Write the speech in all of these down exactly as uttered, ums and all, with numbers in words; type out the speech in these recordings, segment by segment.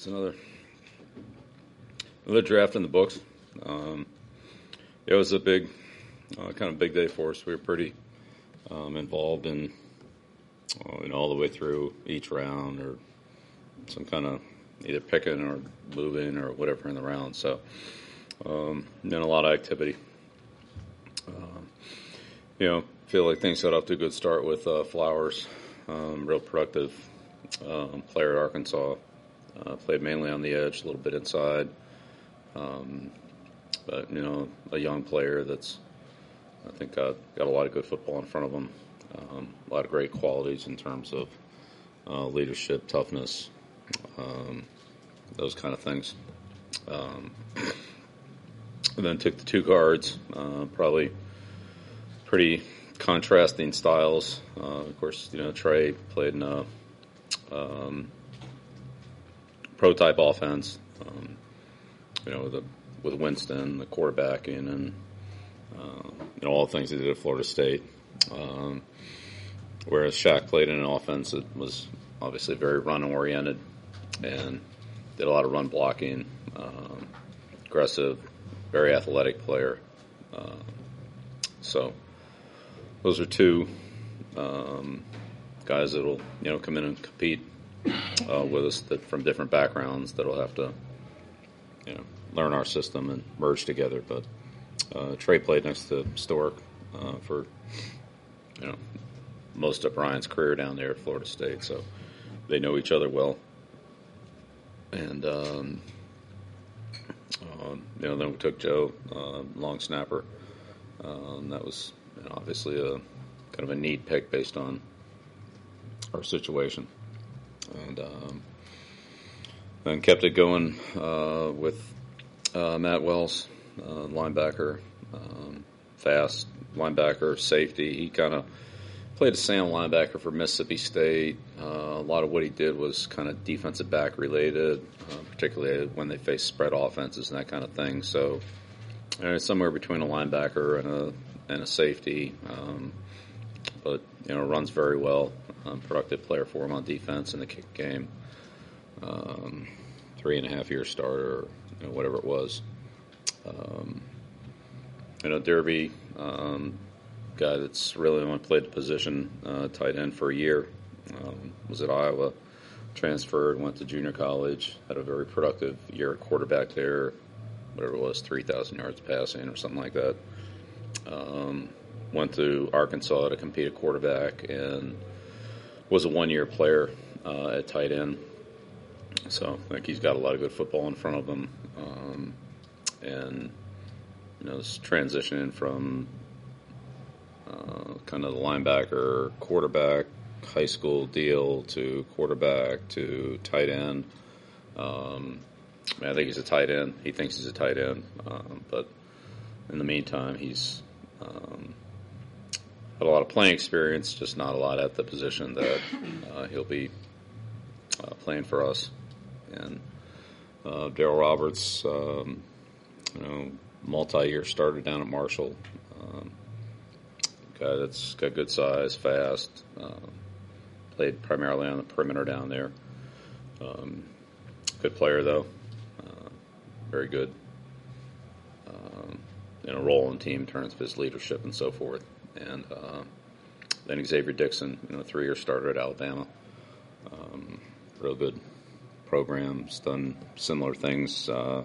It's another another draft in the books. Um, it was a big, uh, kind of big day for us. We were pretty um, involved in, uh, you know, all the way through each round, or some kind of either picking or moving or whatever in the round. So, um, been a lot of activity. Um, you know, feel like things got off to a good start with uh, Flowers, um, real productive um, player at Arkansas. Uh, played mainly on the edge, a little bit inside. Um, but, you know, a young player that's, I think, got, got a lot of good football in front of him. Um, a lot of great qualities in terms of uh, leadership, toughness, um, those kind of things. Um, and then took the two guards, uh, probably pretty contrasting styles. Uh, of course, you know, Trey played in a um, pro-type offense, um, you know, with, a, with Winston, the quarterbacking, and, uh, you know, all the things he did at Florida State. Um, whereas Shaq played in an offense that was obviously very run-oriented and did a lot of run blocking, um, aggressive, very athletic player. Uh, so those are two um, guys that will, you know, come in and compete uh, with us that from different backgrounds that'll have to, you know, learn our system and merge together. But uh, Trey played next to Stork uh, for, you know, most of Brian's career down there at Florida State, so they know each other well. And um, uh, you know, then we took Joe, uh, long snapper. Um, that was, you know, obviously a kind of a neat pick based on our situation. And um, then kept it going uh, with uh, Matt Wells, uh, linebacker, um, fast linebacker, safety. He kind of played a Sam linebacker for Mississippi State. Uh, a lot of what he did was kind of defensive back related, uh, particularly when they face spread offenses and that kind of thing. So uh, somewhere between a linebacker and a and a safety, um, but you know, runs very well. Um, productive player for him on defense in the kick game. Um, three and a half year starter, or, you know, whatever it was. Um, you know, Derby, um, guy that's really only played the position, uh, tight end for a year. Um, was at Iowa, transferred, went to junior college, had a very productive year at quarterback there. Whatever it was, three thousand yards passing or something like that. Um, went to Arkansas to compete at quarterback and was a one-year player uh, at tight end. So I think he's got a lot of good football in front of him. Um, and, you know, this transition from uh, kind of the linebacker, quarterback, high school deal to quarterback to tight end. Um, I, mean, I think he's a tight end. He thinks he's a tight end. Um, but in the meantime, he's um, had a lot of playing experience, just not a lot at the position that uh, he'll be uh, playing for us. And uh, Daryl Roberts, um, you know, multi-year starter down at Marshall. Um, guy that's got good size, fast, uh, played primarily on the perimeter down there. Um, good player, though. Uh, very good. Um, in a role in team in terms of his leadership and so forth. And uh, then Xavier Dixon, you know, three-year starter at Alabama. Um, real good program. He's done similar things uh,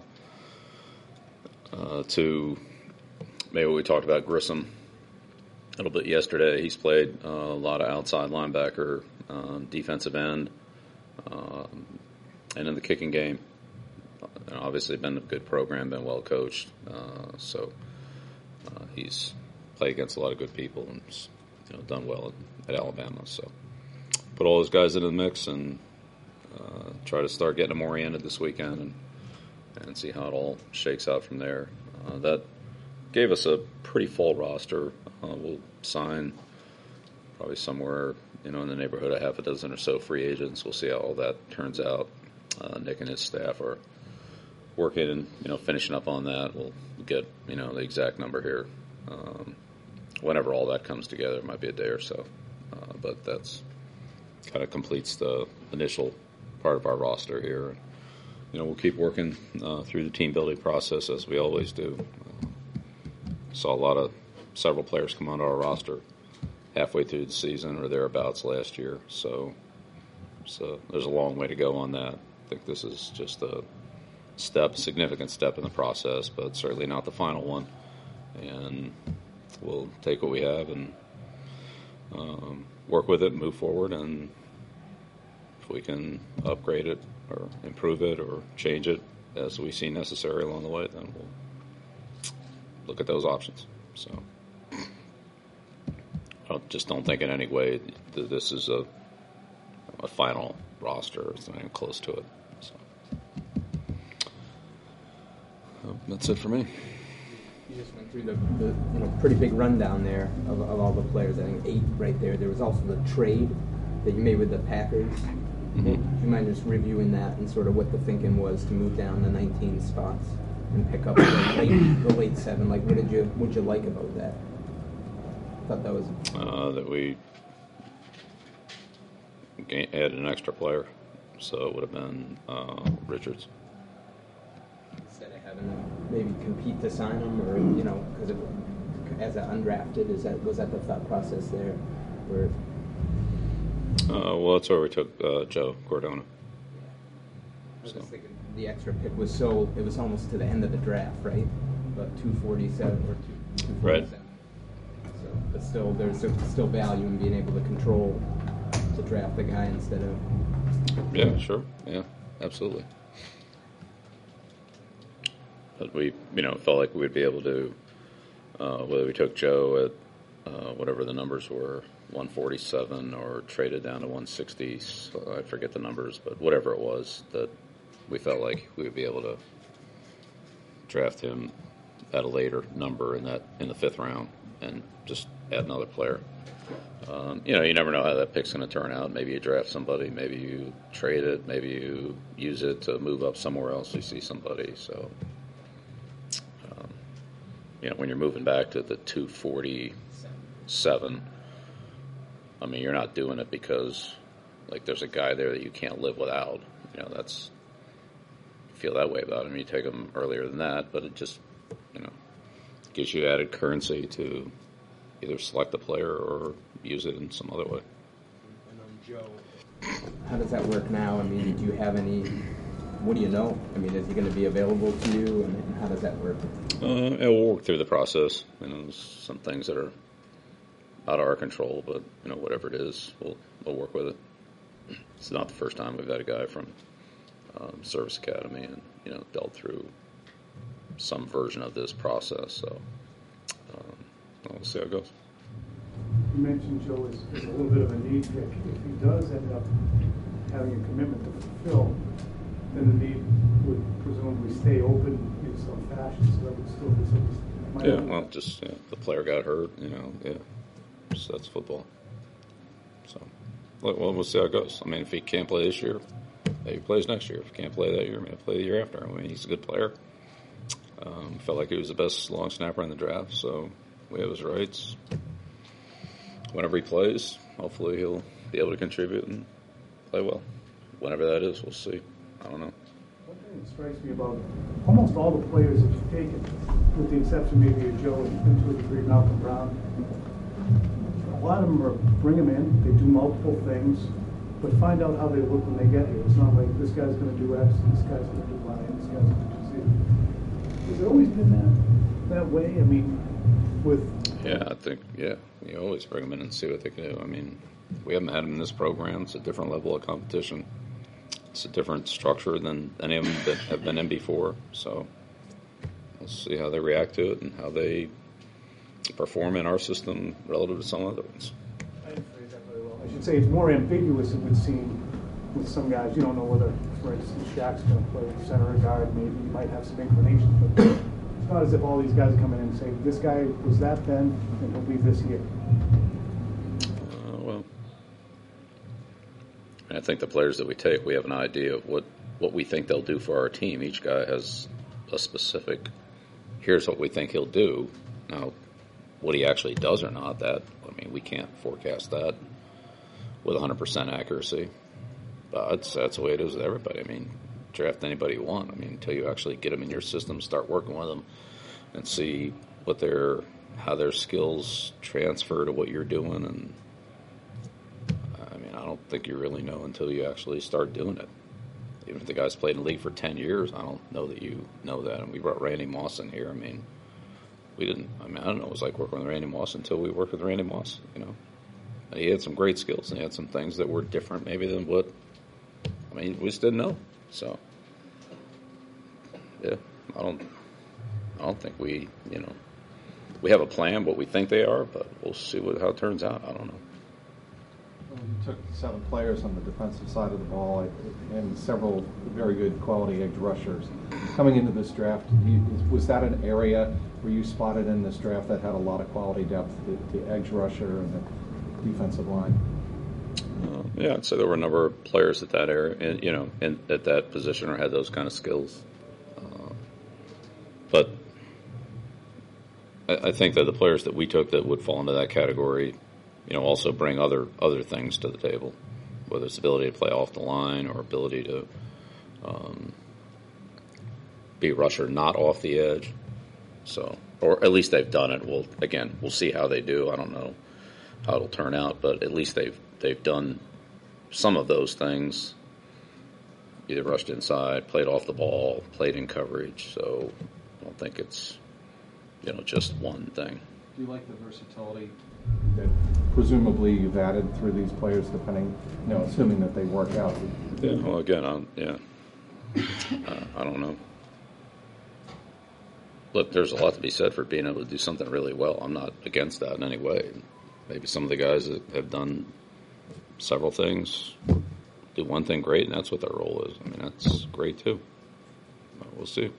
uh, to maybe what we talked about Grissom a little bit yesterday. He's played uh, a lot of outside linebacker, uh, defensive end, uh, and in the kicking game. And obviously been a good program, been well coached. Uh, so uh, he's played against a lot of good people and, you know, done well at, at Alabama. So put all those guys into the mix and uh, try to start getting them oriented this weekend and and see how it all shakes out from there. Uh, that gave us a pretty full roster. Uh, we'll sign probably somewhere, you know, in the neighborhood of half a dozen or so free agents. We'll see how all that turns out. Uh, Nick and his staff are working and, you know, finishing up on that. We'll get, you know, the exact number here. Um, whenever all that comes together, it might be a day or so. Uh, but that's kind of completes the initial part of our roster here. you know, we'll keep working uh, through the team building process as we always do. Uh, saw a lot of several players come onto our roster halfway through the season or thereabouts last year. So, so there's a long way to go on that. I think this is just a step, significant step in the process, but certainly not the final one. And we'll take what we have and um, work with it, move forward, and if we can upgrade it or improve it or change it as we see necessary along the way, then we'll look at those options. So I don't, just don't think in any way that this is a, a final roster. It's not even close to it. So uh, that's it for me. You just went through the, the you know pretty big rundown there of, of all the players. I think eight right there. There was also the trade that you made with the Packers. Mm-hmm. Do you mind just reviewing that and sort of what the thinking was to move down the nineteen spots and pick up the late, the late seven? Like, what did you what did you like about that? I thought that was uh, that we added an extra player, so it would have been uh, Richards. Instead of having to maybe compete to sign him, or you know, because as an undrafted, is that was that the thought process there, or? Uh, well, that's where we took uh, Joe Cordona. I was so. just thinking the extra pick was so it was almost to the end of the draft, right? About two forty-seven or two forty-seven. Right. So, but still, there's still value in being able to control to draft the guy instead of. Yeah, sure. Yeah, absolutely. But we, you know, felt like we'd be able to, uh, whether we took Joe at uh, whatever the numbers were, one forty-seven, or traded down to one sixty, so I forget the numbers, but whatever it was, that we felt like we would be able to draft him at a later number in that in the fifth round and just add another player. Um, you know, you never know how that pick's going to turn out. Maybe you draft somebody, maybe you trade it, maybe you use it to move up somewhere else. You see somebody, so. You know, when you're moving back to the two forty-seven, I mean, you're not doing it because, like, there's a guy there that you can't live without. You know, that's, you feel that way about him. You take him earlier than that, but it just, you know, gives you added currency to either select the player or use it in some other way. And on Joe, how does that work now? I mean, do you have any, what do you know? I mean, is he going to be available to you, and, and how does that work? Uh, yeah, we'll work through the process. You know, there's some things that are out of our control, but you know, whatever it is, we'll we'll work with it. It's not the first time we've had a guy from um, Service Academy and you know dealt through some version of this process. So um, we'll see how it goes. You mentioned Joe is, is a little bit of a need pick. If he does end up having a commitment to fulfill, then the need would presumably stay open in some fashion, so that would still be something. Yeah, well, just yeah, the player got hurt, you know, yeah, so that's football. So, well, we'll see how it goes. I mean, if he can't play this year, maybe he plays next year. If he can't play that year, maybe play the year after. I mean, he's a good player. Um, felt like he was the best long snapper in the draft, so we have his rights. Whenever he plays, hopefully he'll be able to contribute and play well. Whenever that is, we'll see. I don't know. One thing that strikes me about almost all the players that you've taken, with the exception maybe of Joe and to a degree Malcolm Brown, a lot of them are bring them in, they do multiple things, but find out how they look when they get here. It's not like this guy's going to do X, this guy's going to do Y, and this guy's going to do Z. Has it always been that that way? I mean, with yeah, I think yeah, you always bring them in and see what they can do. I mean, we haven't had them in this program. It's a different level of competition. It's a different structure than any of them that have been in before. So we'll see how they react to it and how they perform in our system relative to some other ones. I didn't phrase that very well. I should say it's more ambiguous, it would seem, with some guys. You don't know whether, for instance, Shaq's going to play center or guard. Maybe he might have some inclination, but it's not as if all these guys come in and say, this guy was that then, and he'll be this here. Uh, well, I think the players that we take, we have an idea of what, what we think they'll do for our team. Each guy has a specific, here's what we think he'll do. Now, what he actually does or not, that, I mean, we can't forecast that with one hundred percent accuracy. But that's the way it is with everybody. I mean, draft anybody you want. I mean, until you actually get them in your system, start working with them, and see what their how their skills transfer to what you're doing. And I mean, I don't think you really know until you actually start doing it. Even if the guy's played in the league for ten years, I don't know that you know that. And we brought Randy Moss in here. I mean, we didn't. I mean, I don't know. It was like working with Randy Moss until we worked with Randy Moss. You know, he had some great skills and he had some things that were different maybe than what. I mean, we just didn't know. So, yeah, I don't. I don't think we. You know, we have a plan, what we think they are, but we'll see what how it turns out. I don't know. Well, you took seven players on the defensive side of the ball and several very good quality edge rushers. Coming into this draft, you, was that an area where you spotted in this draft that had a lot of quality depth, the, the edge rusher and the defensive line? Uh, yeah, I'd say there were a number of players at that area, and you know, in, at that position or had those kind of skills. Uh, but I, I think that the players that we took that would fall into that category, you know, also bring other other things to the table, whether it's ability to play off the line or ability to um, be a rusher not off the edge. So, or at least they've done it. Well, again, we'll see how they do. I don't know how it'll turn out, but at least they've they've done some of those things. Either rushed inside, played off the ball, played in coverage. So I don't think it's, you know, just one thing. Do you like the versatility that presumably you've added through these players, depending, you know, assuming that they work out? Yeah. Well, again, I'm, yeah, uh, I don't know. Look, there's a lot to be said for being able to do something really well. I'm not against that in any way. Maybe some of the guys that have done several things do one thing great, and that's what their role is. I mean, that's great too. But we'll see.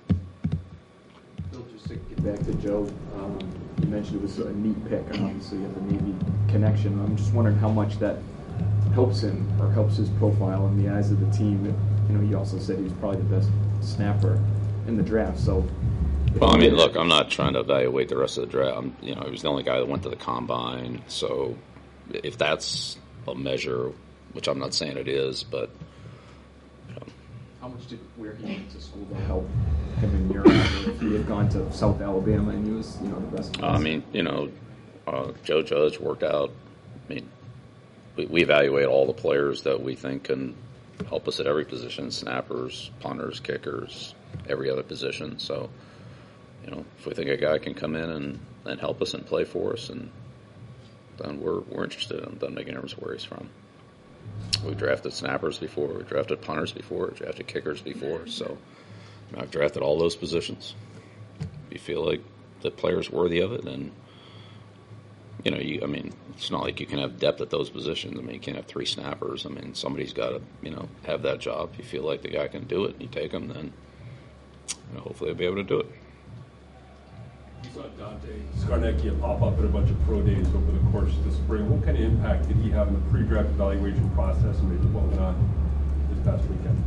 Bill, just to get back to Joe, um, you mentioned it was a neat pick, and obviously you have the Navy connection. I'm just wondering how much that helps him or helps his profile in the eyes of the team. You know, you also said he was probably the best snapper in the draft. So, well, I mean, look, I'm not trying to evaluate the rest of the draft. I'm, you know, he was the only guy that went to the combine. So, if that's a measure, which I'm not saying it is, but you know. How much did where he went to school to help him in your eyes? If he had gone to South Alabama and he was, you know, the best. Uh, I mean, you know, uh, Joe Judge worked out. I mean, we, we evaluate all the players that we think can help us at every position: snappers, punters, kickers, every other position. So, you know, if we think a guy can come in and, and help us and play for us, and then we're we're interested in him. Doesn't make any difference where he's from. We drafted snappers before. We drafted punters before. We drafted kickers before. So I mean, I've drafted all those positions. If you feel like the player's worthy of it, then, you know, you, I mean, it's not like you can have depth at those positions. I mean, you can't have three snappers. I mean, somebody's got to, you know, have that job. If you feel like the guy can do it and you take him, then you know, hopefully they'll be able to do it. You saw Dante Scarnecchia pop up at a bunch of pro days over the course of the spring. What kind of impact did he have in the pre-draft evaluation process and maybe what went on this past weekend?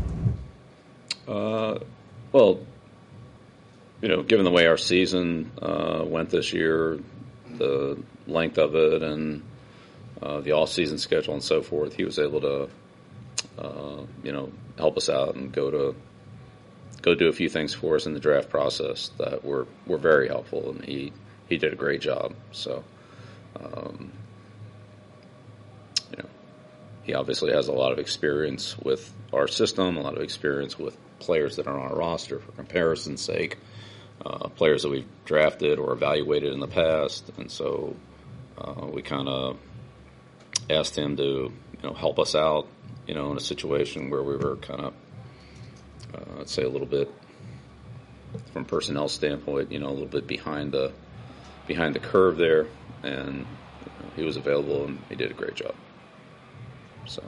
Uh, well, you know, given the way our season uh, went this year, the length of it and uh, the off-season schedule and so forth, he was able to, uh, you know, help us out and go to go do a few things for us in the draft process that were, were very helpful, and he, he did a great job. So, um, you know, he obviously has a lot of experience with our system, a lot of experience with players that are on our roster for comparison's sake, uh, players that we've drafted or evaluated in the past, and so uh, we kind of asked him to, you know, help us out, you know, in a situation where we were kind of, Uh, I'd say a little bit, from a personnel standpoint, you know, a little bit behind the behind the curve there, and you know, he was available and he did a great job. So,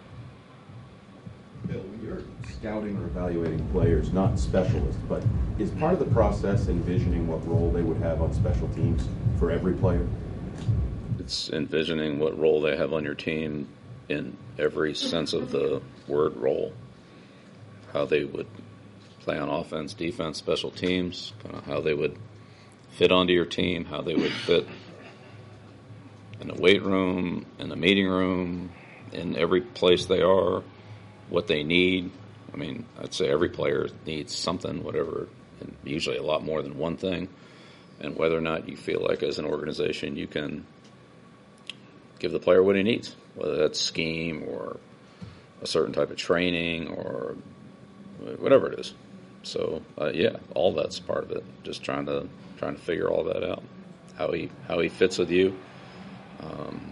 Bill, when you're scouting or evaluating players, not specialists, but is part of the process envisioning what role they would have on special teams for every player? it's envisioning what role they have on your team in every sense of the word role, how they would play on offense, defense, special teams, kind of how they would fit onto your team, how they would fit in the weight room, in the meeting room, in every place they are, what they need, I mean, I'd say every player needs something, whatever, and usually a lot more than one thing. And whether or not you feel like as an organization you can give the player what he needs, whether that's scheme or a certain type of training or whatever it is. So uh, yeah, all that's part of it. Just trying to trying to figure all that out, how he how he fits with you, um,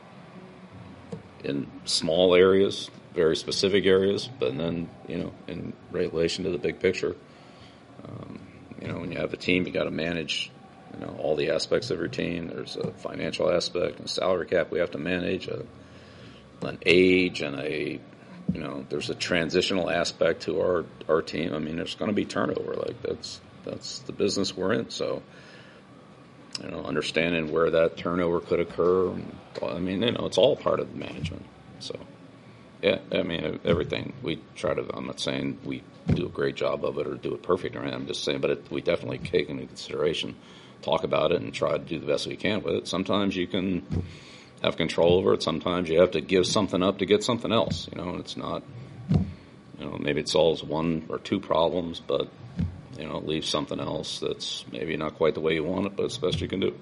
in small areas, very specific areas, but then you know in relation to the big picture. Um, you know, when you have a team, you got to manage. You know, all the aspects of your team. There's a financial aspect and a salary cap we have to manage, a, an age and a, you know, there's a transitional aspect to our, our team. I mean, there's going to be turnover. Like that's, that's the business we're in. So, you know, understanding where that turnover could occur. I mean, you know, it's all part of the management. So, yeah, I mean, everything we try to, I'm not saying we do a great job of it or do it perfect or anything. I'm just saying, but it, we definitely take into consideration, talk about it, and try to do the best we can with it. Sometimes you can have control over it. Sometimes you have to give something up to get something else. You know, and it's not, you know, maybe it solves one or two problems, but, you know, it leaves something else that's maybe not quite the way you want it, but it's the best you can do.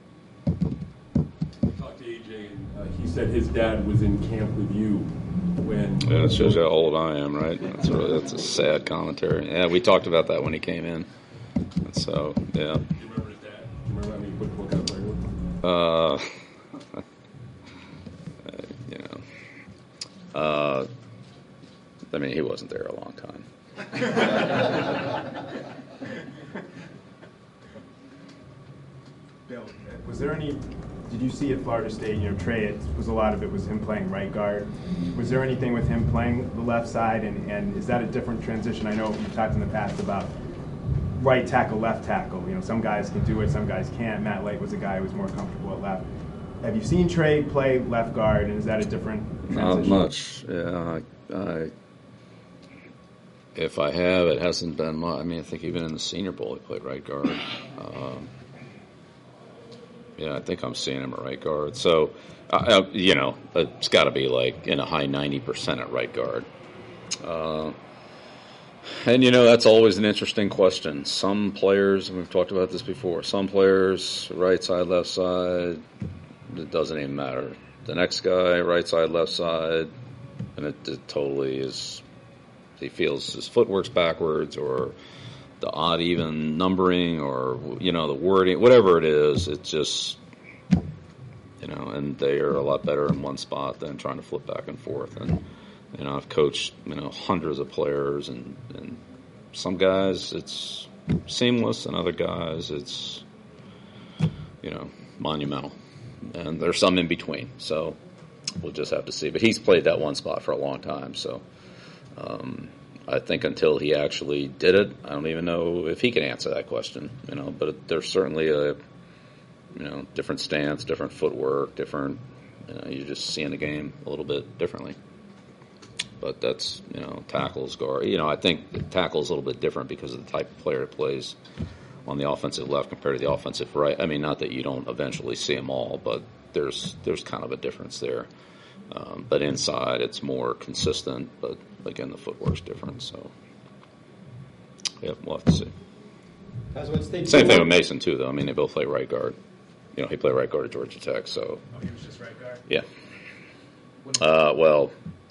I talked to A J, and uh, he said his dad was in camp with you when... Yeah, that shows you how old I am, right? That's a, that's a sad commentary. Yeah, we talked about that when he came in. And so, yeah. Do you remember his dad? Do you remember how many football guys played with? Uh, you know, uh, I mean, he wasn't there a long time. Bill, was there any, did you see at Florida State, you know, Trey, it was a lot of it was him playing right guard. Was there anything with him playing the left side, and, and is that a different transition? I know you've talked in the past about right tackle, left tackle. You know, some guys can do it, some guys can't. Matt Lake was a guy who was more comfortable at left. Have you seen Trey play left guard, and is that a different transition? Not much. Yeah, I, I, if I have, it hasn't been much. I mean, I think even in the Senior Bowl, he played right guard. Um, yeah, I think I'm seeing him at right guard. So, uh, you know, it's got to be like in a high ninety percent at right guard. Uh, And, you know, that's always an interesting question. Some players, and we've talked about this before, some players, right side, left side, it doesn't even matter. The next guy, right side, left side, and it, it totally is, he feels his footwork's backwards or the odd even numbering or, you know, the wording, whatever it is, it's just, you know, and they are a lot better in one spot than trying to flip back and forth. And, you know, I've coached, you know, hundreds of players, and, and some guys it's seamless, and other guys it's, you know, monumental. And there's some in between, so we'll just have to see. But he's played that one spot for a long time, so um, I think until he actually did it, I don't even know if he can answer that question, you know. But there's certainly a, you know, different stance, different footwork, different, you know, you're just seeing the game a little bit differently. But that's, you know, tackles, guard. You know, I think tackle is a little bit different because of the type of player that plays on the offensive left compared to the offensive right. I mean, not that you don't eventually see them all, but there's there's kind of a difference there. Um, but inside, it's more consistent. But again, the footwork's different. So, yeah, we'll have to see. Same thing with Mason too, though. I mean, they both play right guard. You know, he played right guard at Georgia Tech. So, Oh, he was just right guard? yeah. Uh, well.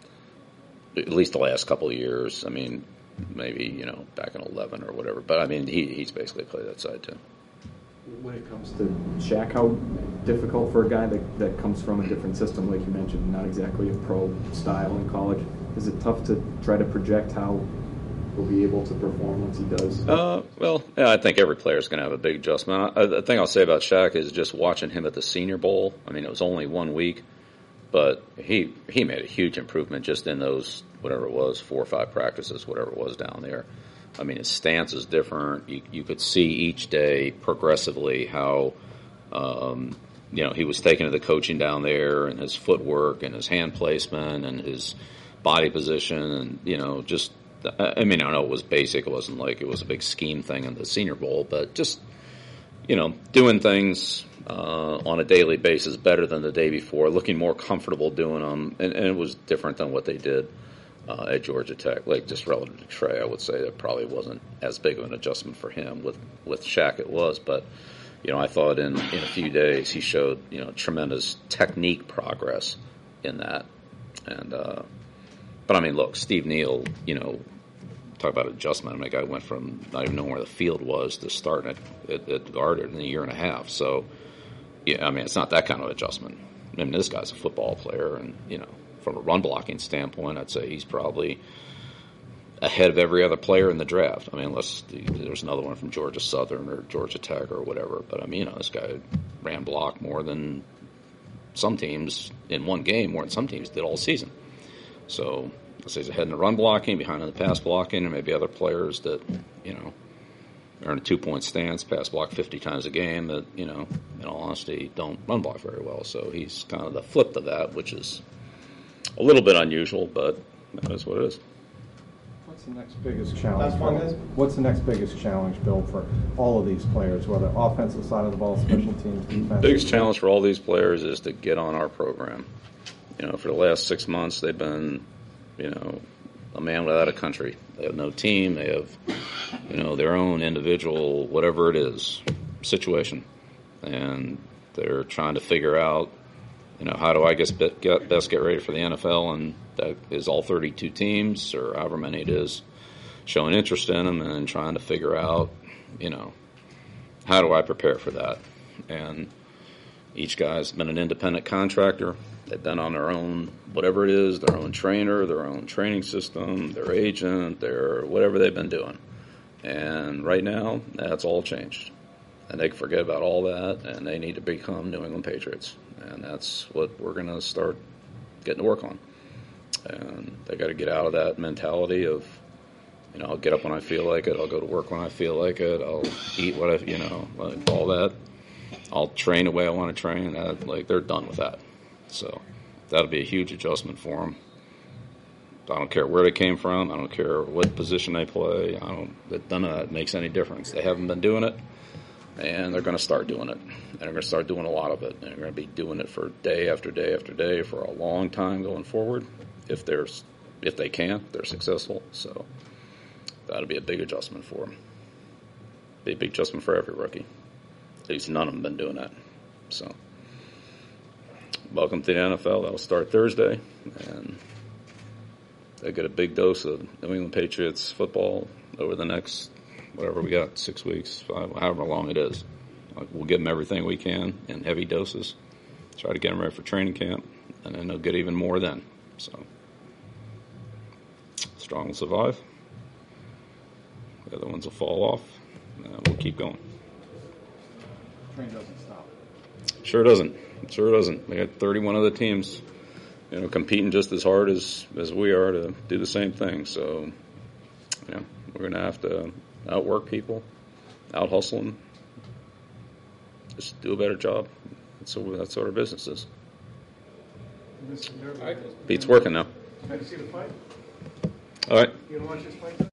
At least the last couple of years. I mean, maybe, you know, back in eleven or whatever. But, I mean, he he's basically played that side, too. When it comes to Shaq, how difficult for a guy that, that comes from a different system, like you mentioned, not exactly a pro style in college, is it tough to try to project how he'll be able to perform once he does? Uh, well, yeah, I think every player is going to have a big adjustment. I, the thing I'll say about Shaq is just watching him at the Senior Bowl. I mean, it was only one week. But he he made a huge improvement just in those, whatever it was, four or five practices, whatever it was down there. I mean, his stance is different. You, you could see each day progressively how, um, you know, he was taken to the coaching down there, and his footwork and his hand placement and his body position, and, you know, just, I mean, I know it was basic. It wasn't like it was a big scheme thing in the Senior Bowl, but just, you know, doing things uh, on a daily basis better than the day before, looking more comfortable doing them, and, and it was different than what they did uh, at Georgia Tech. Like just relative to Trey, I would say that probably wasn't as big of an adjustment for him. With with Shaq, it was, but you know, I thought in in a few days he showed you know tremendous technique progress in that, and uh, but I mean, look, Steve Neal, you know. Talk about adjustment. I mean, the guy went from not even knowing where the field was to starting at, at, at guard in a year and a half. So, yeah, I mean, it's not that kind of adjustment. I mean, this guy's a football player, and, you know, from a run blocking standpoint, I'd say he's probably ahead of every other player in the draft. I mean, unless the, there's another one from Georgia Southern or Georgia Tech or whatever. But, I mean, you know, this guy ran block more than some teams in one game, more than some teams did all season. So, let's say he's ahead in the run blocking, behind in the pass blocking, and maybe other players that, you know, are in a two-point stance, pass block fifty times a game that, you know, in all honesty, don't run block very well. So he's kind of the flip of that, which is a little bit unusual, but that is what it is. What's the next biggest challenge? Last one, guys. What's the next biggest challenge, Bill, for all of these players, whether offensive side of the ball, special teams, defense? Biggest challenge for all these players is to get on our program. You know, for the last six months, they've been, you know, a man without a country. They have no team. They have, you know, their own individual, whatever it is, situation. And they're trying to figure out, you know, how do I guess get, best get ready for the N F L? And that is all thirty-two teams or however many it is showing interest in them and trying to figure out, you know, how do I prepare for that? And each guy's been an independent contractor. They've been on their own, whatever it is, their own trainer, their own training system, their agent, their whatever they've been doing. And right now, that's all changed. And they can forget about all that, and they need to become New England Patriots. And that's what we're going to start getting to work on. And they got to get out of that mentality of, you know, I'll get up when I feel like it, I'll go to work when I feel like it, I'll eat what I, you know, like all that. I'll train the way I want to train. That, like, they're done with that. So that'll be a huge adjustment for them. I don't care where they came from. I don't care what position they play. I don't. None of that makes any difference. They haven't been doing it, and they're going to start doing it. And they're going to start doing a lot of it. And they're going to be doing it for day after day after day for a long time going forward. If there's, if they can, they're successful. So that'll be a big adjustment for them. Be a big adjustment for every rookie. At least none of them been doing that. So. Welcome to the N F L. That'll start Thursday, and they get a big dose of New England Patriots football over the next, whatever we got, six weeks, five, however long it is. We'll give them everything we can in heavy doses, try to get them ready for training camp, and then they'll get even more then. So, strong will survive. The other ones will fall off, and we'll keep going. Train doesn't stop. Sure doesn't. Sure doesn't. We got thirty-one other teams, you know, competing just as hard as, as we are to do the same thing. So, you know, we're going to have to outwork people, out hustle them, just do a better job. That's what, that's what our business is. Beats working now. Can I see the fight? All right. You want to watch this fight?